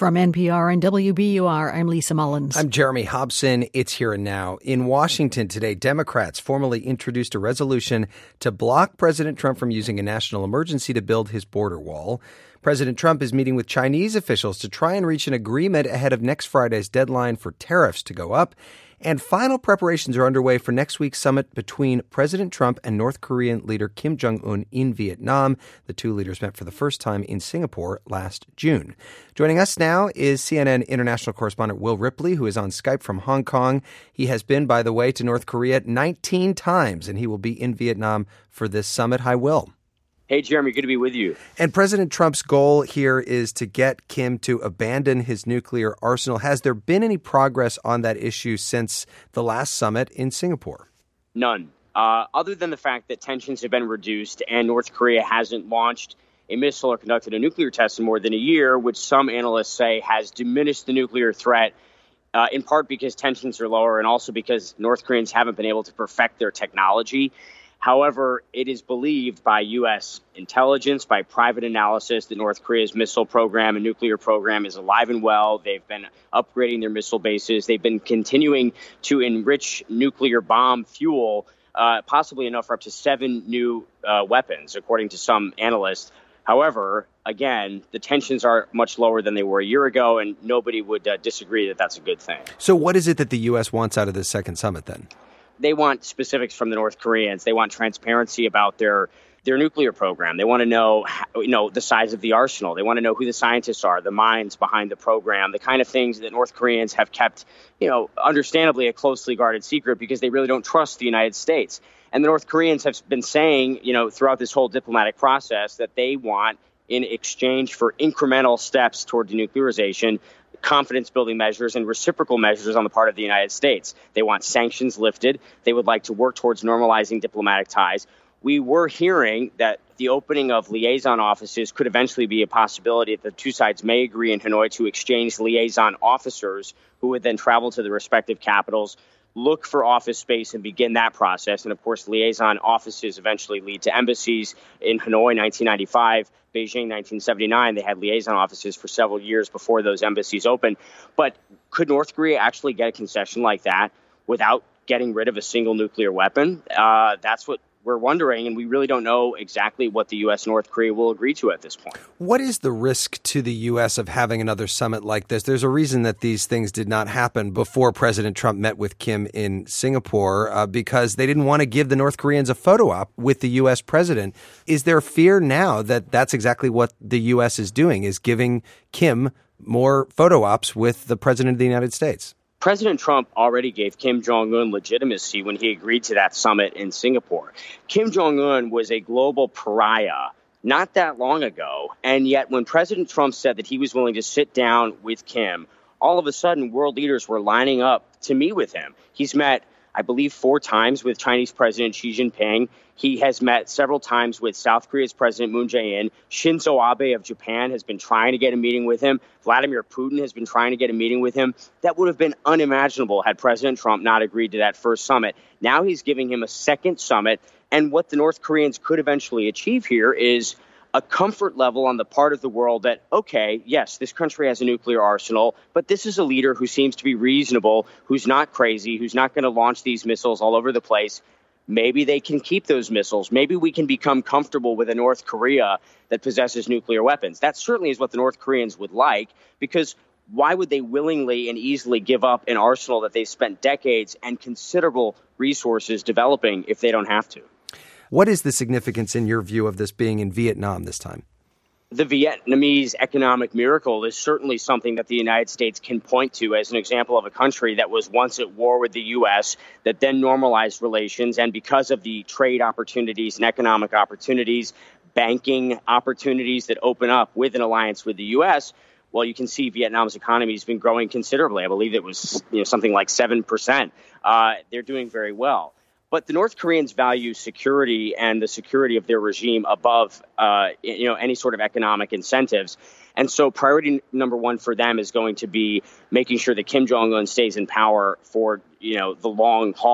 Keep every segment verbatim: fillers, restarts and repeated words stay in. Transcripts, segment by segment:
From N P R and W B U R, I'm Lisa Mullins. I'm Jeremy Hobson. It's Here and Now. In Washington today, Democrats formally introduced a resolution to block President Trump from using a national emergency to build his border wall. President Trump is meeting with Chinese officials to try and reach an agreement ahead of next Friday's deadline for tariffs to go up. And final preparations are underway for next week's summit between President Trump and North Korean leader Kim Jong-un in Vietnam. The two leaders met for the first time in Singapore last June. Joining us now is C N N international correspondent Will Ripley, who is on Skype from Hong Kong. He has been, by the way, to North Korea nineteen times, and he will be in Vietnam for this summit. Hi, Will. Hey, Jeremy, good to be with you. And President Trump's goal here is to get Kim to abandon his nuclear arsenal. Has there been any progress on that issue since the last summit in Singapore? None. Uh, other than the fact that tensions have been reduced and North Korea hasn't launched a missile or conducted a nuclear test in more than a year, which some analysts say has diminished the nuclear threat, uh, in part because tensions are lower and also because North Koreans haven't been able to perfect their technology. However, it is believed by U S intelligence, by private analysis, that North Korea's missile program and nuclear program is alive and well. They've been upgrading their missile bases. They've been continuing to enrich nuclear bomb fuel, uh, possibly enough for up to seven new uh, weapons, according to some analysts. However, again, the tensions are much lower than they were a year ago, and nobody would uh, disagree that that's a good thing. So what is it that the U S wants out of this second summit then? They want specifics from the North Koreans. They want transparency about their their nuclear program. They want to know, how, you know, the size of the arsenal. They want to know who the scientists are, the minds behind the program, the kind of things that North Koreans have kept, you know, understandably a closely guarded secret because they really don't trust the United States. And the North Koreans have been saying, you know, throughout this whole diplomatic process that they want, in exchange for incremental steps toward denuclearization, confidence-building measures and reciprocal measures on the part of the United States. They want sanctions lifted. They would like to work towards normalizing diplomatic ties. We were hearing that the opening of liaison offices could eventually be a possibility, that the two sides may agree in Hanoi to exchange liaison officers who would then travel to the respective capitals, look for office space and begin that process. And of course, liaison offices eventually lead to embassies. In Hanoi, nineteen ninety-five, Beijing, nineteen seventy-nine, they had liaison offices for several years before those embassies opened. But could North Korea actually get a concession like that without getting rid of a single nuclear weapon? Uh, that's what we're wondering, and we really don't know exactly what the U S and North Korea will agree to at this point. What is the risk to the U S of having another summit like this? There's a reason that these things did not happen before President Trump met with Kim in Singapore, uh, because they didn't want to give the North Koreans a photo op with the U S president. Is there fear now that that's exactly what the U S is doing, is giving Kim more photo ops with the president of the United States? President Trump already gave Kim Jong-un legitimacy when he agreed to that summit in Singapore. Kim Jong-un was a global pariah not that long ago. And yet when President Trump said that he was willing to sit down with Kim, all of a sudden world leaders were lining up to meet with him. He's met, I believe, four times with Chinese President Xi Jinping. He has met several times with South Korea's President Moon Jae-in. Shinzo Abe of Japan has been trying to get a meeting with him. Vladimir Putin has been trying to get a meeting with him. That would have been unimaginable had President Trump not agreed to that first summit. Now he's giving him a second summit. And what the North Koreans could eventually achieve here is a comfort level on the part of the world that, okay, yes, this country has a nuclear arsenal, but this is a leader who seems to be reasonable, who's not crazy, who's not going to launch these missiles all over the place. Maybe they can keep those missiles. Maybe we can become comfortable with a North Korea that possesses nuclear weapons. That certainly is what the North Koreans would like, because why would they willingly and easily give up an arsenal that they've spent decades and considerable resources developing if they don't have to? What is the significance, in your view, of this being in Vietnam this time? The Vietnamese economic miracle is certainly something that the United States can point to as an example of a country that was once at war with the U S, that then normalized relations. And because of the trade opportunities and economic opportunities, banking opportunities that open up with an alliance with the U S, well, you can see Vietnam's economy has been growing considerably. I believe it was you know, something like seven percent. Uh, they're doing very well. But the North Koreans value security and the security of their regime above, uh, you know, any sort of economic incentives. And so priority number one for them is going to be making sure that Kim Jong-un stays in power for, you know, the long haul.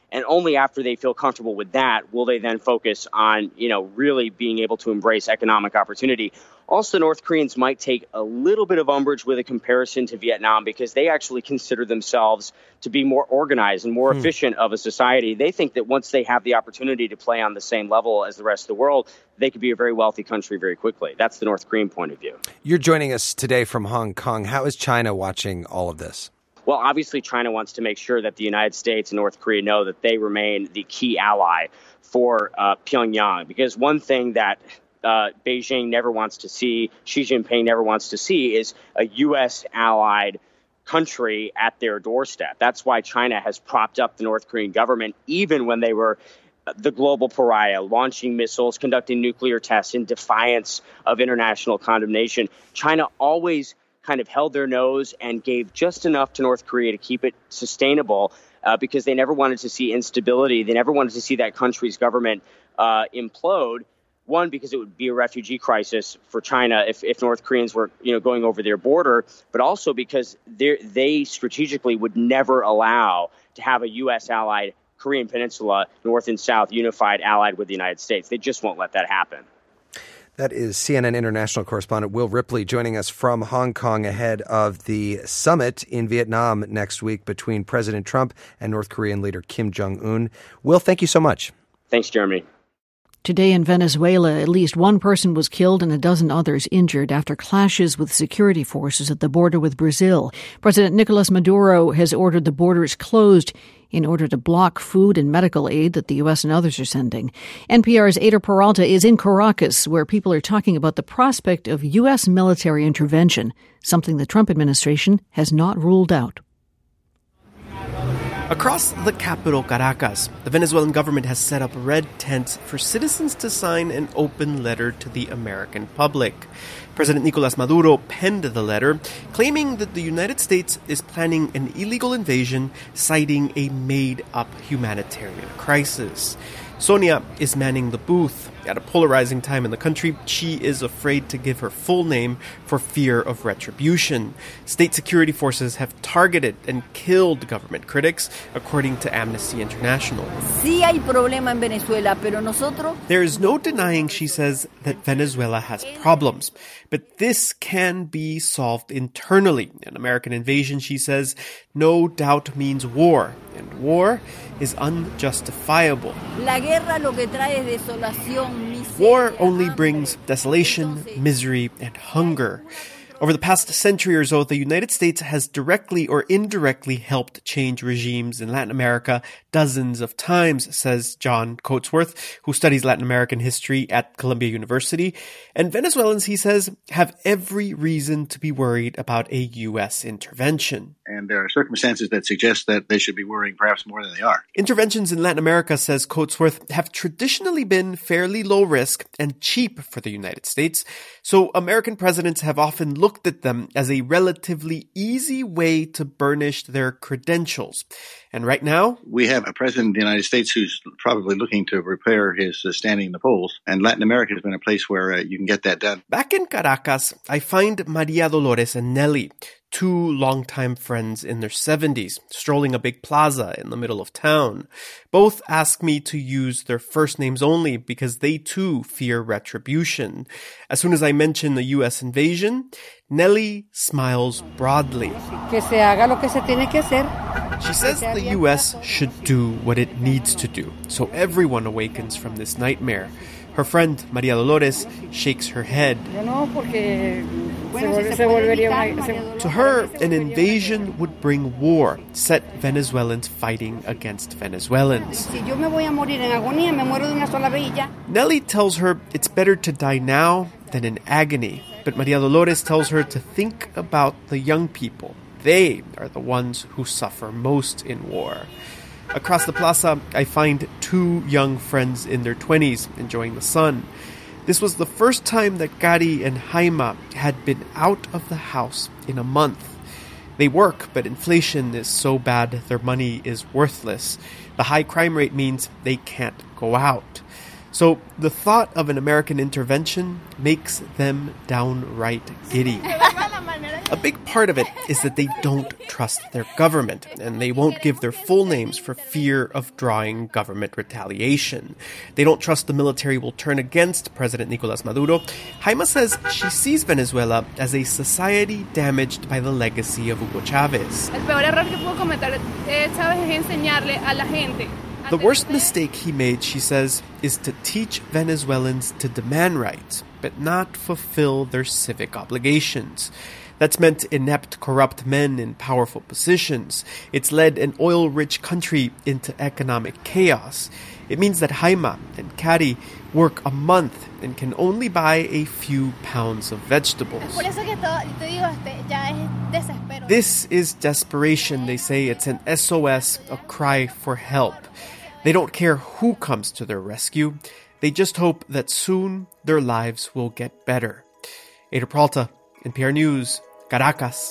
And only after they feel comfortable with that will they then focus on, you know, really being able to embrace economic opportunity. Also, North Koreans might take a little bit of umbrage with a comparison to Vietnam because they actually consider themselves to be more organized and more hmm. efficient of a society. They think that once they have the opportunity to play on the same level as the rest of the world, they could be a very wealthy country very quickly. That's the North Korean point of view. You're joining us today from Hong Kong. How is China watching all of this? Well, obviously, China wants to make sure that the United States and North Korea know that they remain the key ally for uh, Pyongyang. Because one thing that uh, Beijing never wants to see, Xi Jinping never wants to see, is a U S allied country at their doorstep. That's why China has propped up the North Korean government, even when they were the global pariah, launching missiles, conducting nuclear tests in defiance of international condemnation. China always kind of held their nose and gave just enough to North Korea to keep it sustainable uh, because they never wanted to see instability. They never wanted to see that country's government uh, implode. One, because it would be a refugee crisis for China if, if North Koreans were, you know, going over their border, but also because they strategically would never allow to have a U S allied Korean Peninsula, North and South, unified, allied with the United States. They just won't let that happen. That is C N N international correspondent Will Ripley joining us from Hong Kong ahead of the summit in Vietnam next week between President Trump and North Korean leader Kim Jong-un. Will, thank you so much. Thanks, Jeremy. Today in Venezuela, at least one person was killed and a dozen others injured after clashes with security forces at the border with Brazil. President Nicolas Maduro has ordered the borders closed in order to block food and medical aid that the U S and others are sending. N P R's Ada Peralta is in Caracas, where people are talking about the prospect of U S military intervention, something the Trump administration has not ruled out. Across the capital, Caracas, the Venezuelan government has set up red tents for citizens to sign an open letter to the American public. President Nicolas Maduro penned the letter, claiming that the United States is planning an illegal invasion, citing a made-up humanitarian crisis. Sonia is manning the booth. At a polarizing time in the country, she is afraid to give her full name for fear of retribution. State security forces have targeted and killed government critics, according to Amnesty International. Sí hay problema en Venezuela, pero nosotros... There is no denying, she says, that Venezuela has problems. But this can be solved internally. An American invasion, she says, no doubt means war. And war is unjustifiable. La guerra lo que trae es desolación. War only brings desolation, misery, and hunger. Over the past century or so, the United States has directly or indirectly helped change regimes in Latin America dozens of times, says John Coatsworth, who studies Latin American history at Columbia University. And Venezuelans, he says, have every reason to be worried about a U S intervention. And there are circumstances that suggest that they should be worrying perhaps more than they are. Interventions in Latin America, says Coatsworth, have traditionally been fairly low risk and cheap for the United States. So American presidents have often looked at them as a relatively easy way to burnish their credentials. And right now, we have a president of the United States who's probably looking to repair his uh, standing in the polls. And Latin America has been a place where uh, you can get that done. Back in Caracas, I find Maria Dolores and Nelly, two longtime friends in their seventies, strolling a big plaza in the middle of town. Both ask me to use their first names only because they too fear retribution. As soon as I mention the U S invasion, Nelly smiles broadly. Que se haga lo que se tiene que hacer. She says the U S should do what it needs to do, so everyone awakens from this nightmare. Her friend, Maria Dolores, shakes her head. To her, an invasion would bring war, set Venezuelans fighting against Venezuelans. Nelly tells her it's better to die now than in agony, but Maria Dolores tells her to think about the young people. They are the ones who suffer most in war. Across the plaza, I find two young friends in their twenties enjoying the sun. This was the first time that Gary and Jaima had been out of the house in a month. They work, but inflation is so bad their money is worthless. The high crime rate means they can't go out. So the thought of an American intervention makes them downright giddy. A big part of it is that they don't trust their government, and they won't give their full names for fear of drawing government retaliation. They don't trust the military will turn against President Nicolás Maduro. Jaima says she sees Venezuela as a society damaged by the legacy of Hugo Chávez. The worst mistake he made, she says, is to teach Venezuelans to demand rights, but not fulfill their civic obligations. That's meant inept, corrupt men in powerful positions. It's led an oil-rich country into economic chaos. It means that Jaima and Kari work a month and can only buy a few pounds of vegetables. This is desperation, they say. It's an S O S, a cry for help. They don't care who comes to their rescue. They just hope that soon their lives will get better. Ada Peralta, N P R News, Caracas.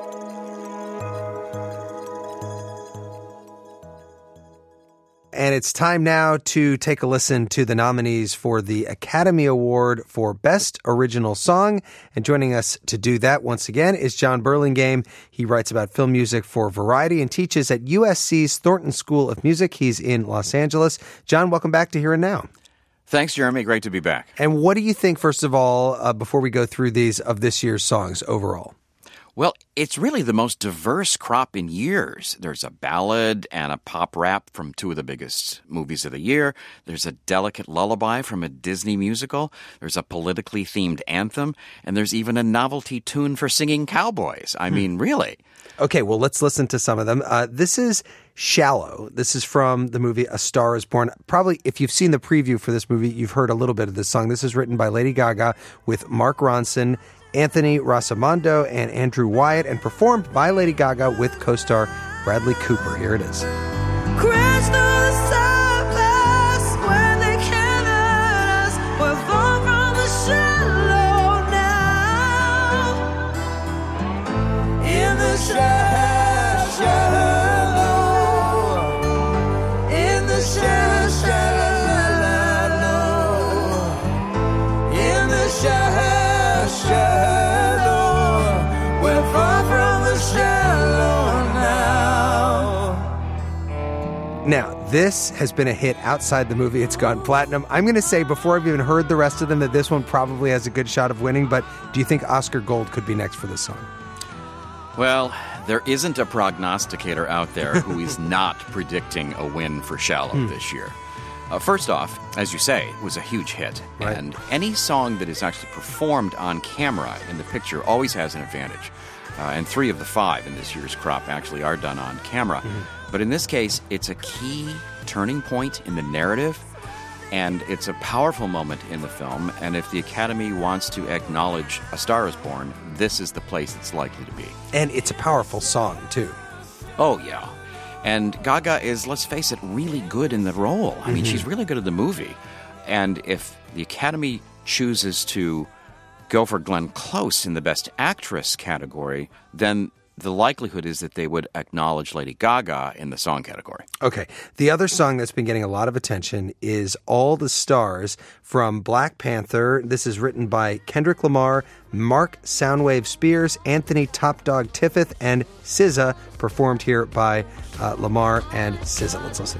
And it's time now to take a listen to the nominees for the Academy Award for Best Original Song. And joining us to do that once again is John Burlingame. He writes about film music for Variety and teaches at U S C's Thornton School of Music. He's in Los Angeles. John, welcome back to Here and Now. Thanks, Jeremy. Great to be back. And what do you think, first of all, uh, before we go through these, of this year's songs overall? Well, it's really the most diverse crop in years. There's a ballad and a pop rap from two of the biggest movies of the year. There's a delicate lullaby from a Disney musical. There's a politically themed anthem. And there's even a novelty tune for singing cowboys. I mean, really. Okay, well, let's listen to some of them. Uh, this is Shallow. This is from the movie A Star is Born. Probably, if you've seen the preview for this movie, you've heard a little bit of this song. This is written by Lady Gaga with Mark Ronson, Anthony Rosamondo, and Andrew Wyatt, and performed by Lady Gaga with co-star Bradley Cooper. Here it is. Crash through the surface when they can't hurt us. We're far from the shallow now. In the shallow, shallow. In the shallow, shallow. In the shallow, shallow. Now, this has been a hit outside the movie. It's gone platinum. I'm going to say, before I've even heard the rest of them, that this one probably has a good shot of winning, but do you think Oscar Gold could be next for this song? Well, there isn't a prognosticator out there who is not predicting a win for Shallow hmm. this year. Uh, first off, as you say, it was a huge hit. Right. And any song that is actually performed on camera in the picture always has an advantage. Uh, and three of the five in this year's crop actually are done on camera. Mm-hmm. But in this case, it's a key turning point in the narrative, and it's a powerful moment in the film. And if the Academy wants to acknowledge A Star is Born, this is the place it's likely to be. And it's a powerful song, too. Oh, yeah. And Gaga is, let's face it, really good in the role. I mm-hmm. mean, she's really good at the movie. And if the Academy chooses to go for Glenn Close in the Best Actress category, then the likelihood is that they would acknowledge Lady Gaga in the song category. Okay. The other song that's been getting a lot of attention is All the Stars from Black Panther. This is written by Kendrick Lamar, Mark Soundwave Spears, Anthony Top Dog Tiffith, and S Z A, performed here by uh, Lamar and S Z A. Let's listen.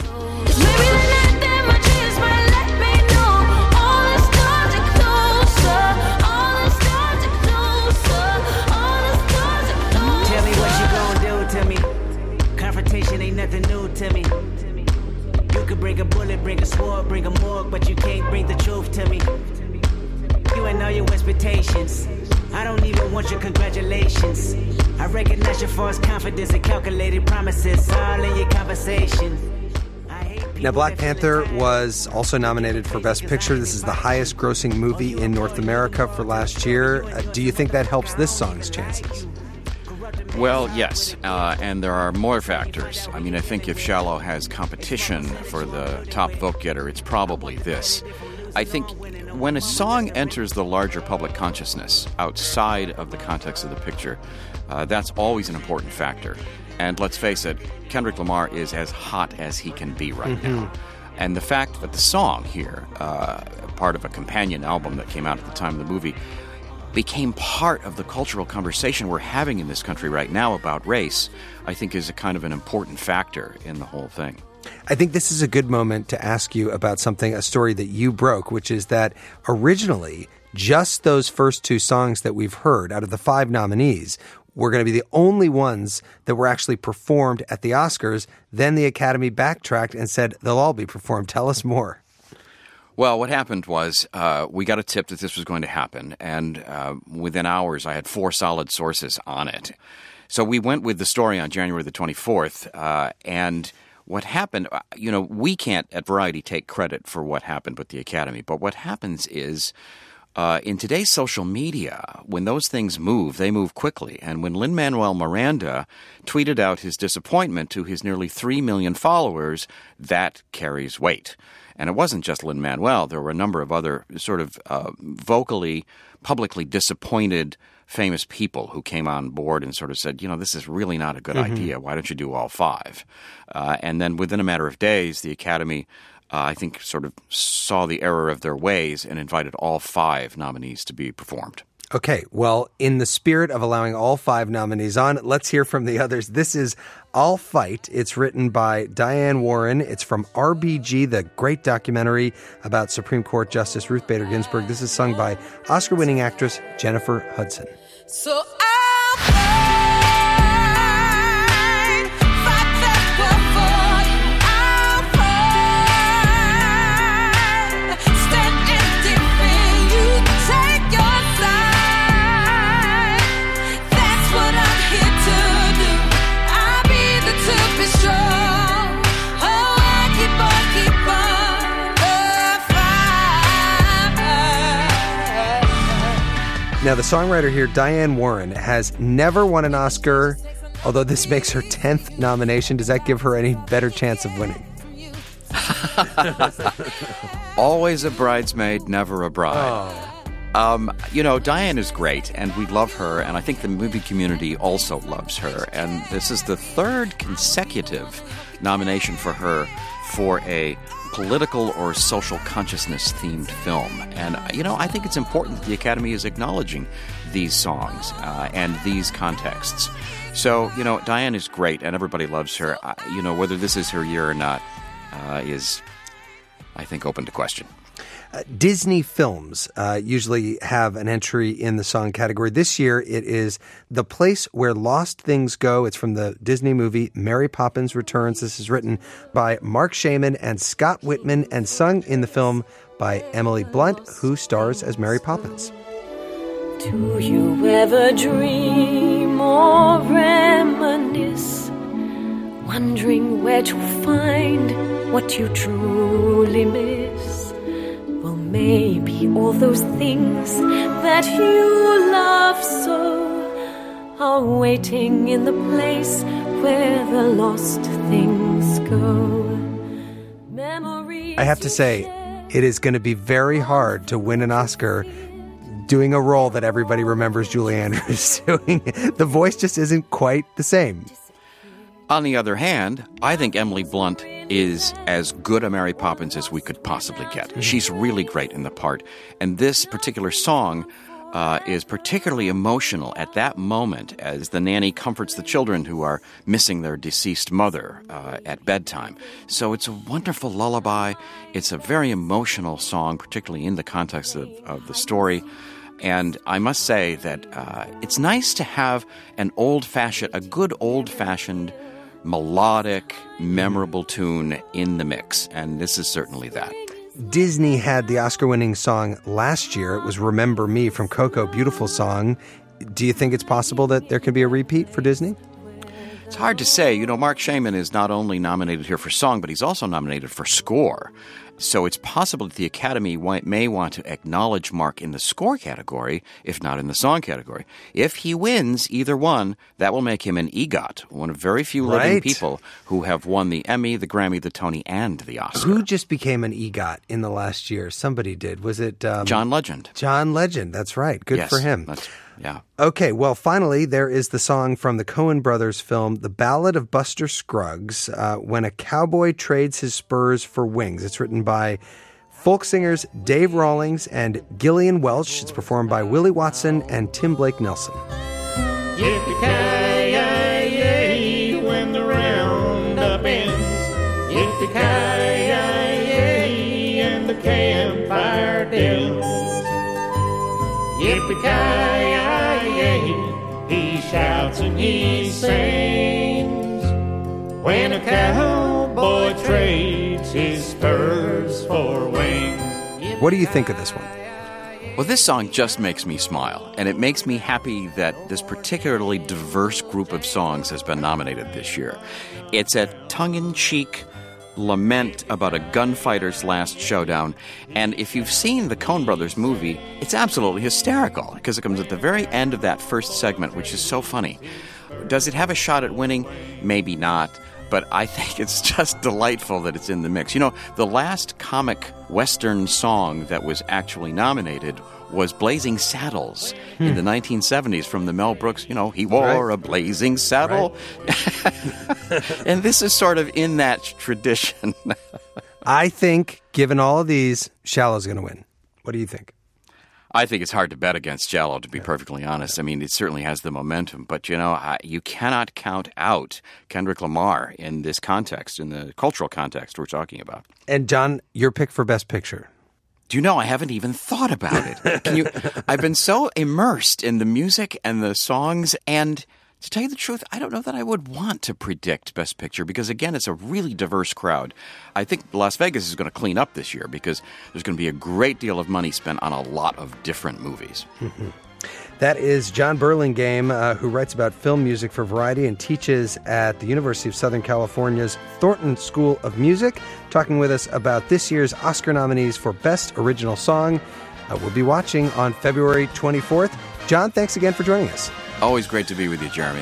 Nothing new to me. You could bring a bullet, bring a sword, bring a morgue, but you can't bring the truth to me. You ain't know your expectations. I don't even want your congratulations. I recognize your false confidence and calculated promises all in your conversation. Now, Black Panther was also nominated for Best Picture. This is the highest grossing movie in North America for last year. Uh, do you think that helps this song's chances? Well, yes, uh, and there are more factors. I mean, I think if Shallow has competition for the top vote-getter, it's probably this. I think when a song enters the larger public consciousness outside of the context of the picture, uh, that's always an important factor. And let's face it, Kendrick Lamar is as hot as he can be right mm-hmm. now. And the fact that the song here, uh, part of a companion album that came out at the time of the movie, became part of the cultural conversation we're having in this country right now about race, I think is a kind of an important factor in the whole thing. I think this is a good moment to ask you about something, a story that you broke, which is that originally just those first two songs that we've heard out of the five nominees were going to be the only ones that were actually performed at the Oscars. Then the Academy backtracked and said they'll all be performed. Tell us more. Well, what happened was uh, we got a tip that this was going to happen, and uh, within hours I had four solid sources on it. So we went with the story on January the twenty-fourth, uh, and what happened, you know, we can't at Variety take credit for what happened with the Academy, but what happens is uh, in today's social media, when those things move, they move quickly. And when Lin-Manuel Miranda tweeted out his disappointment to his nearly three million followers, that carries weight. And it wasn't just Lin-Manuel. There were a number of other sort of uh, vocally, publicly disappointed famous people who came on board and sort of said, you know, this is really not a good mm-hmm. idea. Why don't you do all five? Uh, and then within a matter of days, the Academy, uh, I think, sort of saw the error of their ways and invited all five nominees to be performed. Okay, well, in the spirit of allowing all five nominees on, let's hear from the others. This is I'll Fight. It's written by Diane Warren. It's from R B G, the great documentary about Supreme Court Justice Ruth Bader Ginsburg. This is sung by Oscar-winning actress Jennifer Hudson. So I'll fight, fight that war for you. I'll fight, stand and defend you, take your side. That's what I'm here to do. I'll be the to be strong. Oh, I keep on, keep on the fight. Now, the songwriter here, Diane Warren, has never won an Oscar, although this makes her tenth nomination. Does that give her any better chance of winning? Always a bridesmaid, never a bride. Oh. Um, you know, Diane is great, and we love her, and I think the movie community also loves her. And this is the third consecutive nomination for her for a political or social consciousness-themed film. And, you know, I think it's important that the Academy is acknowledging these songs uh, and these contexts. So, you know, Diane is great, and everybody loves her. Uh, you know, whether this is her year or not uh, is, I think, open to question. Uh, Disney films uh, usually have an entry in the song category. This year, it is The Place Where Lost Things Go. It's from the Disney movie Mary Poppins Returns. This is written by Mark Shaman and Scott Whitman and sung in the film by Emily Blunt, who stars as Mary Poppins. Do you ever dream or reminisce, wondering where to find what you truly miss? Well, maybe all those things that you love so are waiting in the place where the lost things go. Memories. I have to say, it is going to be very hard to win an Oscar doing a role that everybody remembers Julie Andrews doing. The voice just isn't quite the same. On the other hand, I think Emily Blunt is as good a Mary Poppins as we could possibly get. Mm-hmm. She's really great in the part. And this particular song uh, is particularly emotional at that moment as the nanny comforts the children who are missing their deceased mother uh, at bedtime. So it's a wonderful lullaby. It's a very emotional song, particularly in the context of, of the story. And I must say that uh, it's nice to have an old-fashioned, a good old-fashioned melodic, memorable tune in the mix, and this is certainly that. Disney had the Oscar-winning song last year. It was Remember Me from Coco, beautiful song. Do you think it's possible that there can be a repeat for Disney? It's hard to say. You know, Mark Shaman is not only nominated here for song, but he's also nominated for score. So it's possible that the Academy may want to acknowledge Mark in the score category, if not in the song category. If he wins either one, that will make him an EGOT, one of very few living right. people who have won the Emmy, the Grammy, the Tony, and the Oscar. Who just became an EGOT in the last year? Somebody did. Was it... Um, John Legend. John Legend. That's right. Good yes, for him. That's, yeah. Okay, well, finally, there is the song from the Coen brothers film, The Ballad of Buster Scruggs, uh, When a Cowboy Trades His Spurs for Wings. It's written by folk singers Dave Rawlings and Gillian Welch. It's performed by Willie Watson and Tim Blake Nelson. Yippee-ki-yay, when the roundup ends. Yippee-ki-yay, and the campfire dills. Yippee-ki-yay, he shouts and he sings. When a cowboy trades his spurs for wings. What do you think of this one? Well, this song just makes me smile, and it makes me happy that this particularly diverse group of songs has been nominated this year. It's a tongue-in-cheek lament about a gunfighter's last showdown, and if you've seen the Coen Brothers movie, it's absolutely hysterical, because it comes at the very end of that first segment, which is so funny. Does it have a shot at winning? Maybe not. But I think it's just delightful that it's in the mix. You know, the last comic Western song that was actually nominated was Blazing Saddles hmm. in the nineteen seventies from the Mel Brooks, you know, he wore right. a blazing saddle. Right. And this is sort of in that tradition. I think, given all of these, Shallow's going to win. What do you think? I think it's hard to bet against Shallow, to be perfectly honest. I mean, it certainly has the momentum. But, you know, I, you cannot count out Kendrick Lamar in this context, in the cultural context we're talking about. And, John, your pick for Best Picture? Do you know, I haven't even thought about it. Can you? I've been so immersed in the music and the songs, and to tell you the truth, I don't know that I would want to predict Best Picture because, again, it's a really diverse crowd. I think Las Vegas is going to clean up this year because there's going to be a great deal of money spent on a lot of different movies. Mm-hmm. That is John Burlingame, uh, who writes about film music for Variety and teaches at the University of Southern California's Thornton School of Music, talking with us about this year's Oscar nominees for Best Original Song. Uh, we'll be watching on February twenty-fourth. John, thanks again for joining us. Always great to be with you, Jeremy.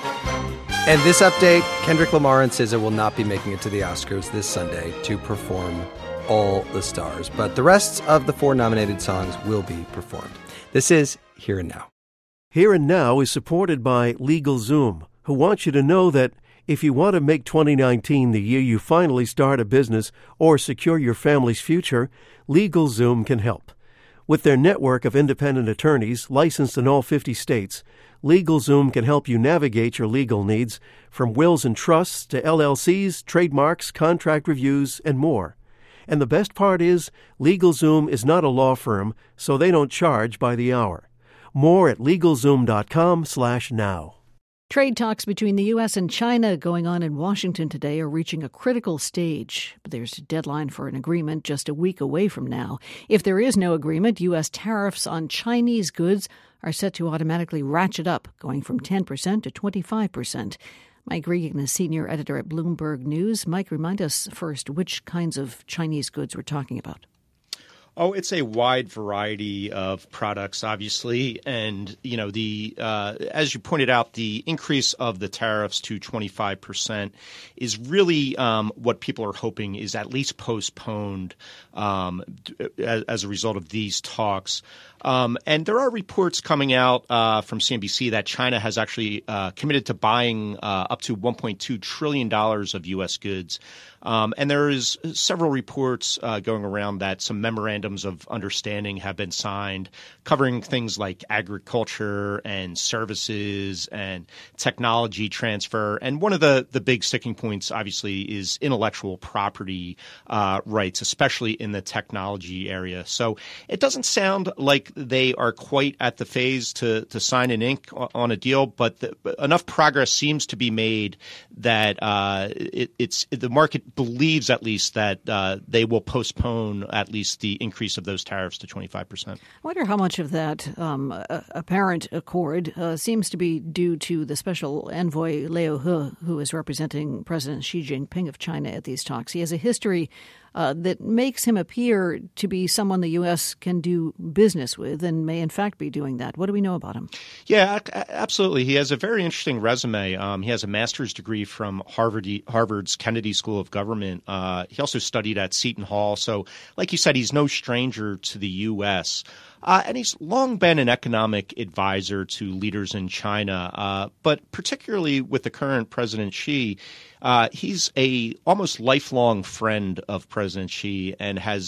And this update, Kendrick Lamar and S Z A will not be making it to the Oscars this Sunday to perform All the Stars, but the rest of the four nominated songs will be performed. This is Here and Now. Here and Now is supported by LegalZoom, who wants you to know that if you want to make twenty nineteen the year you finally start a business or secure your family's future, LegalZoom can help. With their network of independent attorneys licensed in all fifty states, LegalZoom can help you navigate your legal needs, from wills and trusts to L L Cs, trademarks, contract reviews, and more. And the best part is, LegalZoom is not a law firm, so they don't charge by the hour. More at LegalZoom.com slash now. Trade talks between the U S and China going on in Washington today are reaching a critical stage. But there's a deadline for an agreement just a week away from now. If there is no agreement, U S tariffs on Chinese goods are set to automatically ratchet up, going from ten percent to twenty-five percent. Mike Regan is senior editor at Bloomberg News. Mike, remind us first which kinds of Chinese goods we're talking about. Oh, it's a wide variety of products, obviously. And, you know, the uh, as you pointed out, the increase of the tariffs to twenty-five percent is really um, what people are hoping is at least postponed um, as, as a result of these talks. Um, and there are reports coming out uh, from C N B C that China has actually uh, committed to buying uh, up to one point two trillion dollars of U S goods. Um, and there is several reports uh, going around that some memorandums of understanding have been signed covering things like agriculture and services and technology transfer. And one of the, the big sticking points, obviously, is intellectual property uh, rights, especially in the technology area. So it doesn't sound like they are quite at the phase to, to sign an ink on a deal, but the, enough progress seems to be made that uh, it, it's the market believes at least that uh, they will postpone at least the increase of those tariffs to twenty-five percent. I wonder how much of that um, apparent accord uh, seems to be due to the special envoy Liu He, who is representing President Xi Jinping of China at these talks. He has a history Uh, that makes him appear to be someone the U S can do business with and may in fact be doing that. What do we know about him? Yeah, absolutely. He has a very interesting resume. Um, he has a master's degree from Harvard, Harvard's Kennedy School of Government. Uh, he also studied at Seton Hall. So like you said, he's no stranger to the U S. Uh, and he's long been an economic advisor to leaders in China, uh, but particularly with the current President Xi, uh, he's a almost lifelong friend of President Xi and has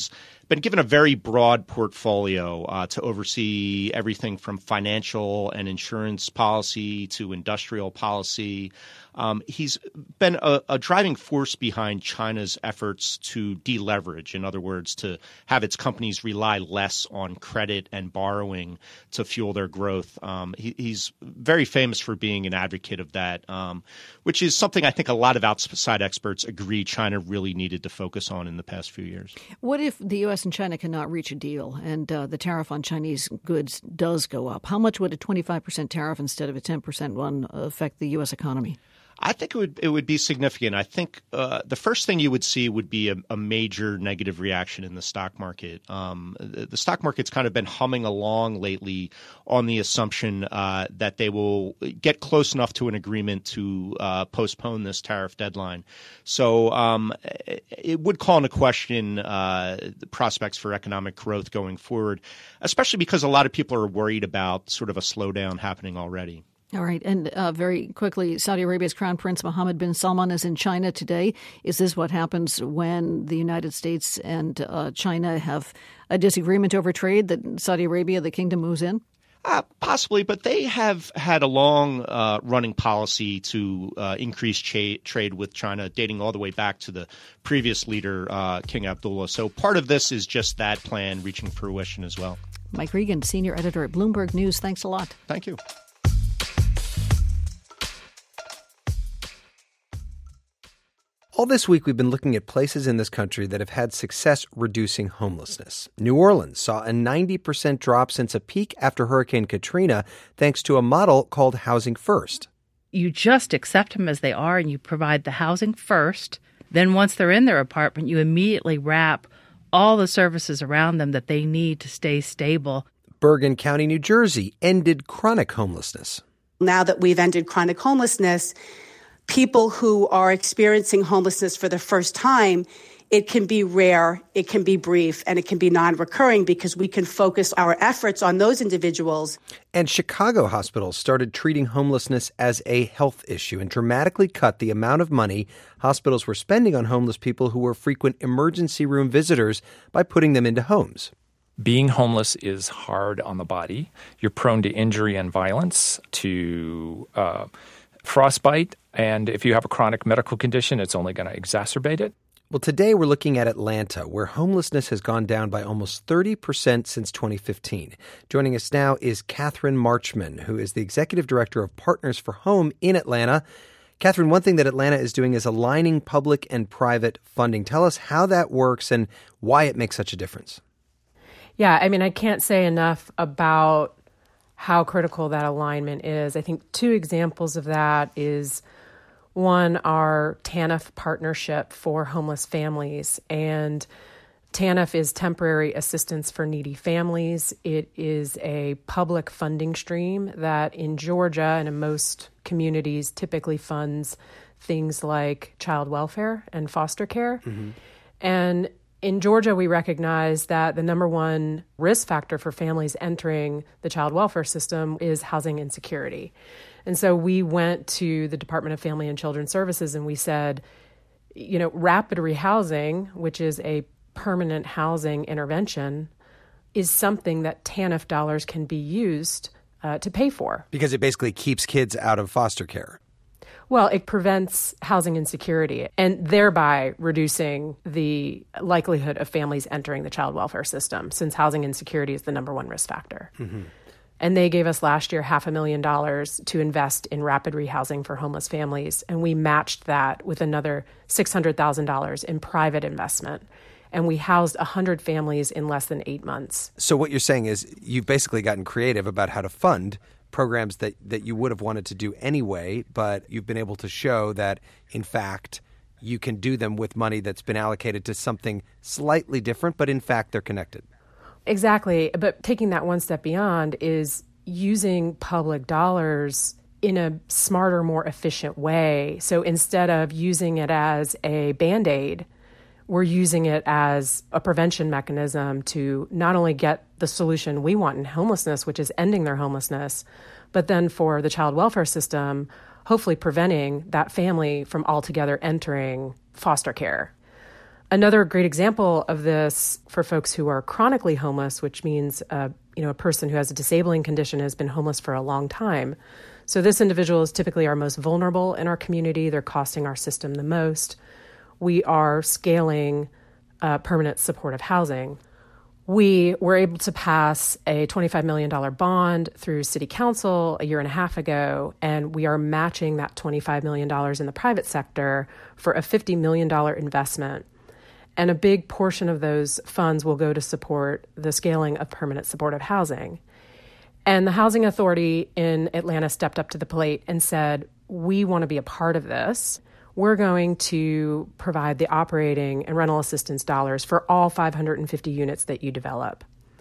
been given a very broad portfolio uh, to oversee everything from financial and insurance policy to industrial policy. Um, he's been a, a driving force behind China's efforts to deleverage. In other words, to have its companies rely less on credit and borrowing to fuel their growth. Um, he, he's very famous for being an advocate of that, um, which is something I think a lot of outside experts agree China really needed to focus on in the past few years. What if the U S and China cannot reach a deal and uh, the tariff on Chinese goods does go up? How much would a twenty-five percent tariff instead of a ten percent one affect the U S economy? I think it would it would be significant. I think uh, the first thing you would see would be a, a major negative reaction in the stock market. Um, the, the stock market's kind of been humming along lately on the assumption uh, that they will get close enough to an agreement to uh, postpone this tariff deadline. So um, it would call into question uh, the prospects for economic growth going forward, especially because a lot of people are worried about sort of a slowdown happening already. All right. And uh, very quickly, Saudi Arabia's Crown Prince Mohammed bin Salman is in China today. Is this what happens when the United States and uh, China have a disagreement over trade, that Saudi Arabia, the kingdom, moves in? Uh, possibly, but they have had a long uh, running policy to uh, increase cha- trade with China, dating all the way back to the previous leader, uh, King Abdullah. So part of this is just that plan reaching fruition as well. Mike Regan, senior editor at Bloomberg News. Thanks a lot. Thank you. All this week, we've been looking at places in this country that have had success reducing homelessness. New Orleans saw a ninety percent drop since a peak after Hurricane Katrina, thanks to a model called Housing First. You just accept them as they are, and you provide the housing first. Then once they're in their apartment, you immediately wrap all the services around them that they need to stay stable. Bergen County, New Jersey, ended chronic homelessness. Now that we've ended chronic homelessness, people who are experiencing homelessness for the first time, it can be rare, it can be brief, and it can be non-recurring because we can focus our efforts on those individuals. And Chicago hospitals started treating homelessness as a health issue and dramatically cut the amount of money hospitals were spending on homeless people who were frequent emergency room visitors by putting them into homes. Being homeless is hard on the body. You're prone to injury and violence, to uh, frostbite, and if you have a chronic medical condition, it's only going to exacerbate it. Well, today we're looking at Atlanta, where homelessness has gone down by almost thirty percent since twenty fifteen. Joining us now is Catherine Marchman, who is the executive director of Partners for Home in Atlanta. Catherine, one thing that Atlanta is doing is aligning public and private funding. Tell us how that works and why it makes such a difference. Yeah, I mean, I can't say enough about how critical that alignment is. I think two examples of that is, one, our TANF partnership for homeless families. And TANF is Temporary Assistance for Needy Families. It is a public funding stream that in Georgia and in most communities typically funds things like child welfare and foster care. Mm-hmm. And in Georgia, we recognize that the number one risk factor for families entering the child welfare system is housing insecurity. And so we went to the Department of Family and Children's Services and we said, you know, rapid rehousing, which is a permanent housing intervention, is something that TANF dollars can be used uh, to pay for. Because it basically keeps kids out of foster care. Well, it prevents housing insecurity and thereby reducing the likelihood of families entering the child welfare system, since housing insecurity is the number one risk factor. Mm-hmm. And they gave us last year half a million dollars to invest in rapid rehousing for homeless families. And we matched that with another six hundred thousand dollars in private investment. And we housed one hundred families in less than eight months. So what you're saying is you've basically gotten creative about how to fund programs that, that you would have wanted to do anyway, but you've been able to show that, in fact, you can do them with money that's been allocated to something slightly different, but in fact, they're connected. Exactly. But taking that one step beyond is using public dollars in a smarter, more efficient way. So instead of using it as a Band-Aid, we're using it as a prevention mechanism to not only get the solution we want in homelessness, which is ending their homelessness, but then for the child welfare system, hopefully preventing that family from altogether entering foster care. Another great example of this for folks who are chronically homeless, which means uh, you know, a person who has a disabling condition has been homeless for a long time. So this individual is typically our most vulnerable in our community. They're costing our system the most. We are scaling uh, permanent supportive housing. We were able to pass a twenty-five million dollars bond through City Council a year and a half ago, and we are matching that twenty-five million dollars in the private sector for a fifty million dollars investment. And a big portion of those funds will go to support the scaling of permanent supportive housing. And the Housing Authority in Atlanta stepped up to the plate and said, we want to be a part of this. We're going to provide the operating and rental assistance dollars for all five hundred fifty units that you develop.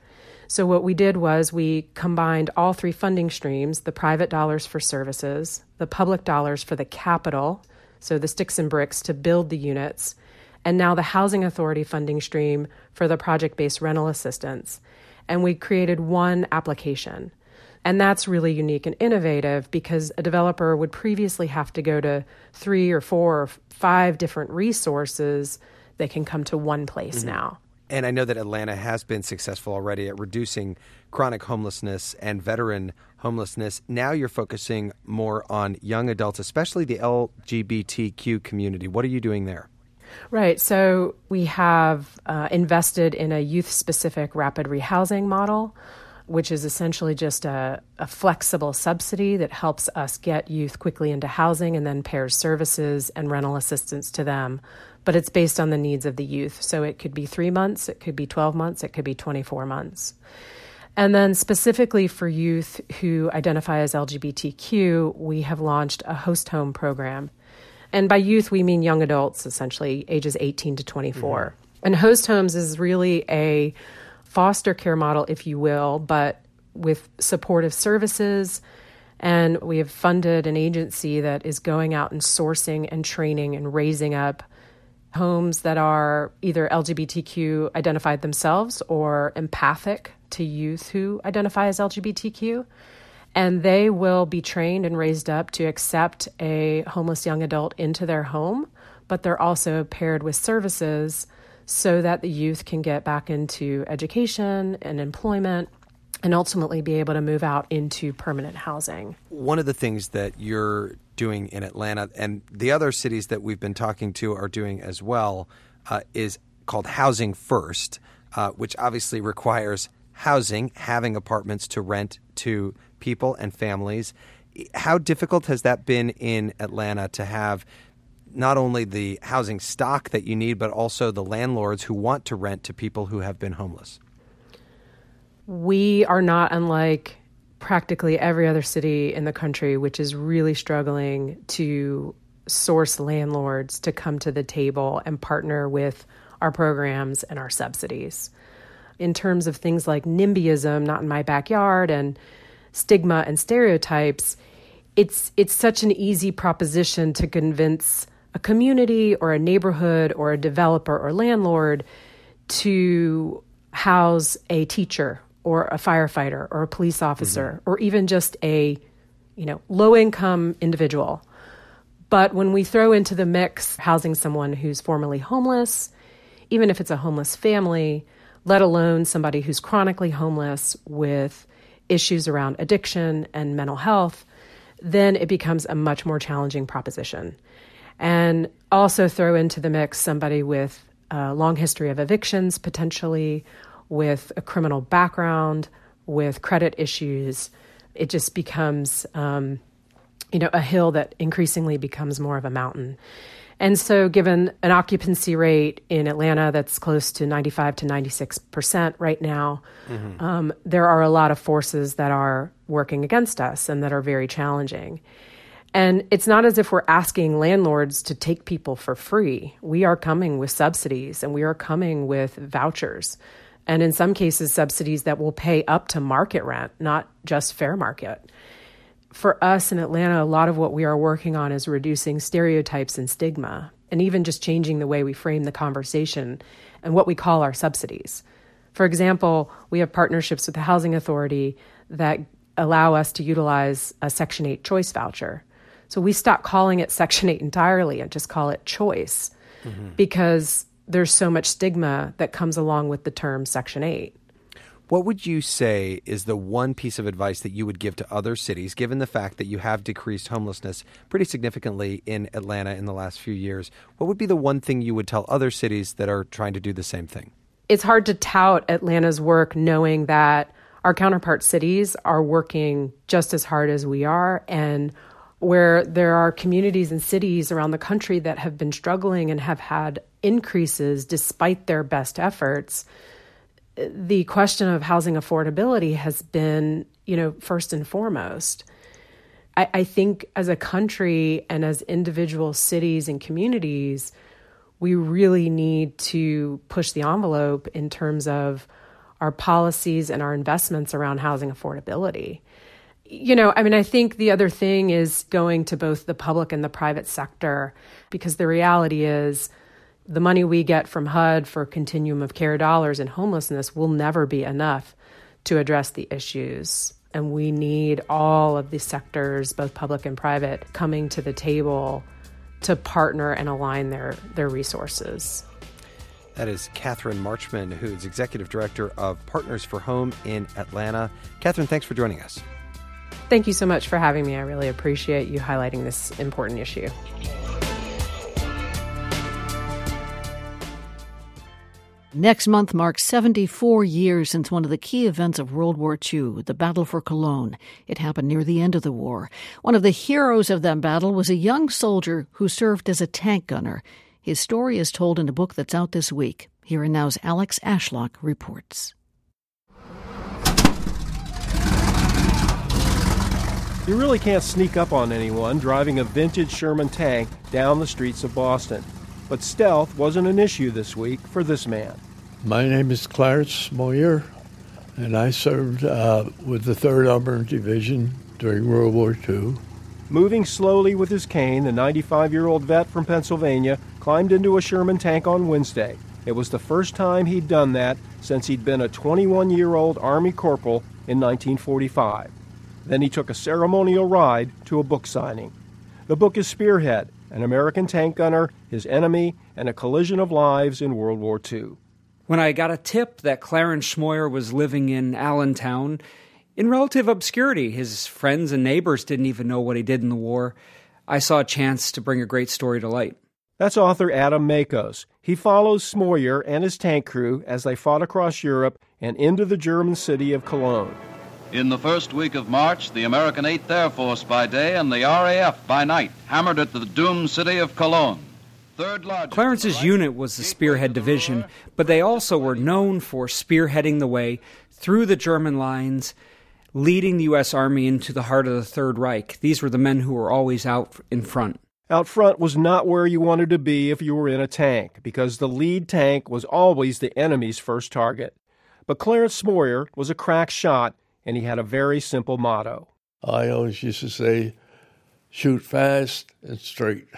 So what we did was we combined all three funding streams, the private dollars for services, the public dollars for the capital, so the sticks and bricks to build the units, and now the Housing Authority funding stream for the project-based rental assistance. And we created one application. And that's really unique and innovative because a developer would previously have to go to three or four or five different resources. They can come to one place mm-hmm. now. And I know that Atlanta has been successful already at reducing chronic homelessness and veteran homelessness. Now you're focusing more on young adults, especially the L G B T Q community. What are you doing there? Right. So we have uh, invested in a youth-specific rapid rehousing model, which is essentially just a, a flexible subsidy that helps us get youth quickly into housing and then pairs services and rental assistance to them. But it's based on the needs of the youth. So it could be three months, it could be twelve months, it could be twenty-four months. And then specifically for youth who identify as L G B T Q, we have launched a host home program. And by youth, we mean young adults, essentially, ages eighteen to twenty-four. Mm-hmm. And host homes is really a foster care model, if you will, but with supportive services. And we have funded an agency that is going out and sourcing and training and raising up homes that are either L G B T Q identified themselves or empathic to youth who identify as L G B T Q. And they will be trained and raised up to accept a homeless young adult into their home, but they're also paired with services so that the youth can get back into education and employment and ultimately be able to move out into permanent housing. One of the things that you're doing in Atlanta and the other cities that we've been talking to are doing as well uh, is called Housing First, uh, which obviously requires housing, having apartments to rent to people and families. How difficult has that been in Atlanta to have not only the housing stock that you need, but also the landlords who want to rent to people who have been homeless? We are not unlike practically every other city in the country, which is really struggling to source landlords to come to the table and partner with our programs and our subsidies. In terms of things like NIMBYism, not in my backyard, and stigma and stereotypes, it's it's such an easy proposition to convince a community or a neighborhood or a developer or landlord to house a teacher or a firefighter or a police officer mm-hmm. or even just a, you know, low-income individual. But when we throw into the mix housing someone who's formerly homeless, even if it's a homeless family, let alone somebody who's chronically homeless with issues around addiction and mental health, then it becomes a much more challenging proposition. And also throw into the mix somebody with a long history of evictions, potentially, with a criminal background, with credit issues. It just becomes, um, you know, a hill that increasingly becomes more of a mountain. And so given an occupancy rate in Atlanta that's close to ninety-five to ninety-six percent right now, mm-hmm. um, there are a lot of forces that are working against us and that are very challenging. And it's not as if we're asking landlords to take people for free. We are coming with subsidies and we are coming with vouchers. And in some cases, subsidies that will pay up to market rent, not just fair market. For us in Atlanta, a lot of what we are working on is reducing stereotypes and stigma, and even just changing the way we frame the conversation and what we call our subsidies. For example, we have partnerships with the Housing Authority that allow us to utilize a Section eight choice voucher. So we stopped calling it Section eight entirely and just call it choice mm-hmm. because there's so much stigma that comes along with the term Section eight. What would you say is the one piece of advice that you would give to other cities, given the fact that you have decreased homelessness pretty significantly in Atlanta in the last few years? What would be the one thing you would tell other cities that are trying to do the same thing? It's hard to tout Atlanta's work knowing that our counterpart cities are working just as hard as we are, and where there are communities and cities around the country that have been struggling and have had increases despite their best efforts. The question of housing affordability has been, you know, first and foremost. I, I think as a country and as individual cities and communities, we really need to push the envelope in terms of our policies and our investments around housing affordability. You know, I mean, I think the other thing is going to both the public and the private sector, because the reality is the money we get from H U D for continuum of care dollars in homelessness will never be enough to address the issues. And we need all of these sectors, both public and private, coming to the table to partner and align their, their resources. That is Catherine Marchman, who's Executive Director of Partners for Home in Atlanta. Catherine, thanks for joining us. Thank you so much for having me. I really appreciate you highlighting this important issue. Next month marks seventy-four years since one of the key events of World War Two, the Battle for Cologne. It happened near the end of the war. One of the heroes of that battle was a young soldier who served as a tank gunner. His story is told in a book that's out this week. Here and Now's Alex Ashlock reports. You really can't sneak up on anyone driving a vintage Sherman tank down the streets of Boston. But stealth wasn't an issue this week for this man. My name is Clarence Smoyer, and I served uh, with the third Armored Division during World War Two. Moving slowly with his cane, the ninety-five-year-old vet from Pennsylvania climbed into a Sherman tank on Wednesday. It was the first time he'd done that since he'd been a twenty-one-year-old Army corporal in nineteen forty-five. Then he took a ceremonial ride to a book signing. The book is Spearhead, an American tank gunner, his enemy, and a collision of lives in World War Two. When I got a tip that Clarence Smoyer was living in Allentown, in relative obscurity, his friends and neighbors didn't even know what he did in the war, I saw a chance to bring a great story to light. That's author Adam Makos. He follows Smoyer and his tank crew as they fought across Europe and into the German city of Cologne. In the first week of March, the American eighth Air Force by day and the R A F by night hammered at the doomed city of Cologne. Third largest. Clarence's unit was the Spearhead Division, but they also were known for spearheading the way through the German lines, leading the U S Army into the heart of the Third Reich. These were the men who were always out in front. Out front was not where you wanted to be if you were in a tank, because the lead tank was always the enemy's first target. But Clarence Smoyer was a crack shot, and he had a very simple motto. I always used to say, shoot fast and straight.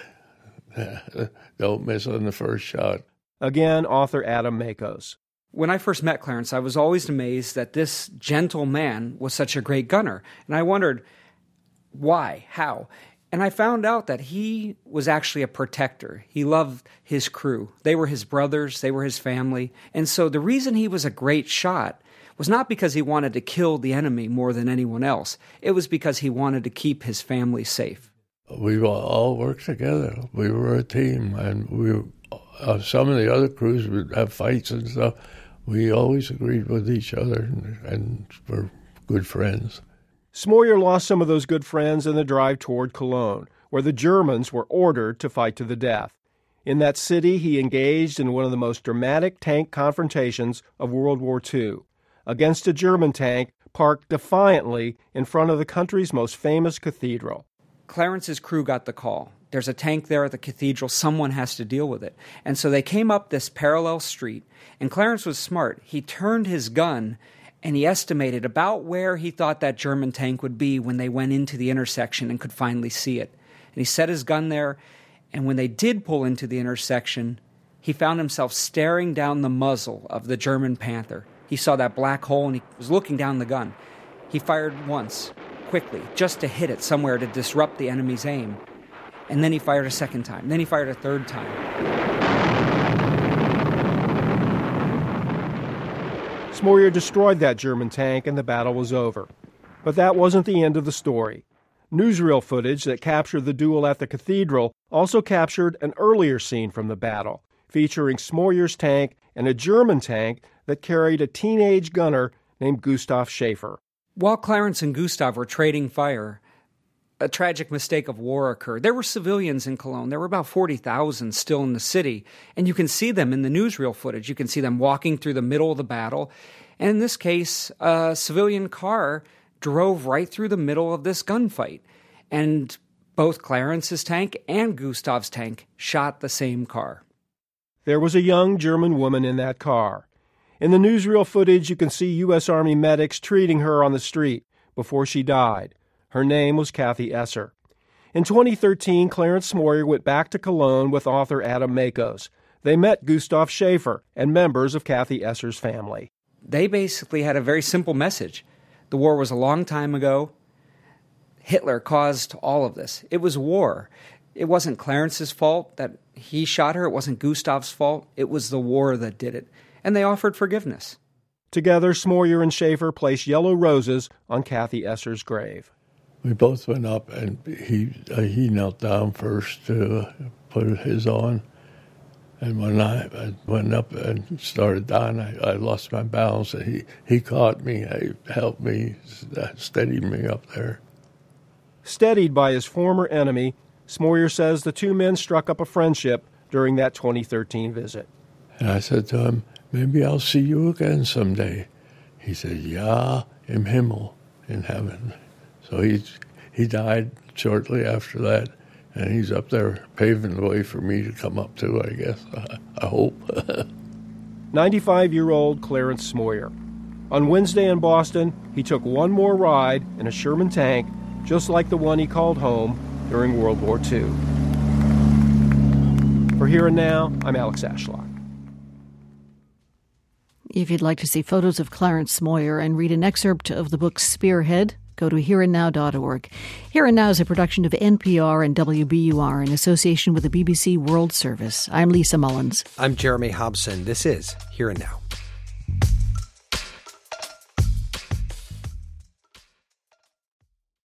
Don't miss on the first shot. Again, author Adam Makos. When I first met Clarence, I was always amazed that this gentle man was such a great gunner. And I wondered, why? How? And I found out that he was actually a protector. He loved his crew. They were his brothers. They were his family. And so the reason he was a great shot was not because he wanted to kill the enemy more than anyone else. It was because he wanted to keep his family safe. We all worked together. We were a team, and we uh, some of the other crews would have fights and stuff. We always agreed with each other and, and were good friends. Smoyer lost some of those good friends in the drive toward Cologne, where the Germans were ordered to fight to the death. In that city, he engaged in one of the most dramatic tank confrontations of World War Two, against a German tank parked defiantly in front of the country's most famous cathedral. Clarence's crew got the call. There's a tank there at the cathedral. Someone has to deal with it. And so they came up this parallel street, and Clarence was smart. He turned his gun, and he estimated about where he thought that German tank would be when they went into the intersection and could finally see it. And he set his gun there, and when they did pull into the intersection, he found himself staring down the muzzle of the German Panther. He saw that black hole, and he was looking down the gun. He fired once, quickly, just to hit it somewhere to disrupt the enemy's aim. And then he fired a second time. Then he fired a third time. Smoyer destroyed that German tank and the battle was over. But that wasn't the end of the story. Newsreel footage that captured the duel at the cathedral also captured an earlier scene from the battle, featuring Smoyer's tank and a German tank that carried a teenage gunner named Gustav Schaefer. While Clarence and Gustav were trading fire, a tragic mistake of war occurred. There were civilians in Cologne. There were about forty thousand still in the city, and you can see them in the newsreel footage. You can see them walking through the middle of the battle. And in this case, a civilian car drove right through the middle of this gunfight. And both Clarence's tank and Gustav's tank shot the same car. There was a young German woman in that car. In the newsreel footage, you can see U S Army medics treating her on the street before she died. Her name was Kathy Esser. In twenty thirteen, Clarence Smoyer went back to Cologne with author Adam Makos. They met Gustav Schaefer and members of Kathy Esser's family. They basically had a very simple message. The war was a long time ago. Hitler caused all of this. It was war. It wasn't Clarence's fault that he shot her. It wasn't Gustav's fault. It was the war that did it. And they offered forgiveness. Together, Smoyer and Schaefer placed yellow roses on Kathy Esser's grave. We both went up, and he uh, he knelt down first to uh, put his on. And when I, I went up and started down, I, I lost my balance, and he, he caught me. He helped me, steadied me up there. Steadied by his former enemy, Smoyer says the two men struck up a friendship during that twenty thirteen visit. And I said to him, maybe I'll see you again someday. He said, ja, im Himmel, in heaven. So he, he died shortly after that, and he's up there paving the way for me to come up to, I guess. I, I hope. ninety-five-year-old Clarence Smoyer. On Wednesday in Boston, he took one more ride in a Sherman tank, just like the one he called home during World War Two. For Here and Now, I'm Alex Ashlock. If you'd like to see photos of Clarence Smoyer and read an excerpt of the book Spearhead, go to here and now dot org. Here and Now is a production of N P R and W B U R in association with the B B C World Service. I'm Lisa Mullins. I'm Jeremy Hobson. This is Here and Now.